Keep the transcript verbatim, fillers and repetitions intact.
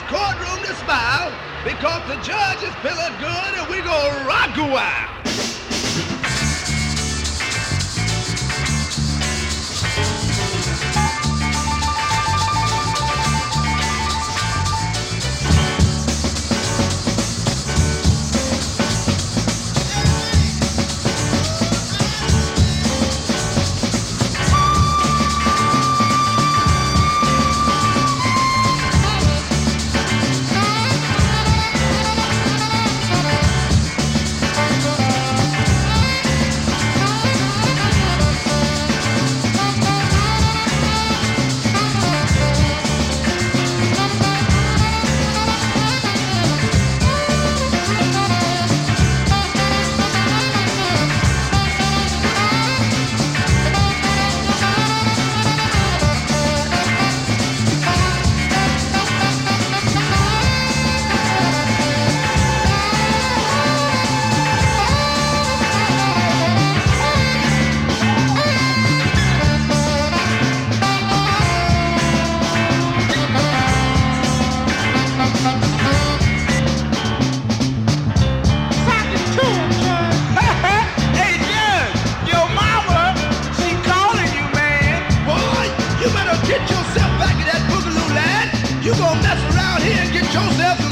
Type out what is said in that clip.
courtroom to smile because the judge is feeling good and we gonna rock a while. Get yourself back in that boogaloo land. You gonna mess around here and get yourself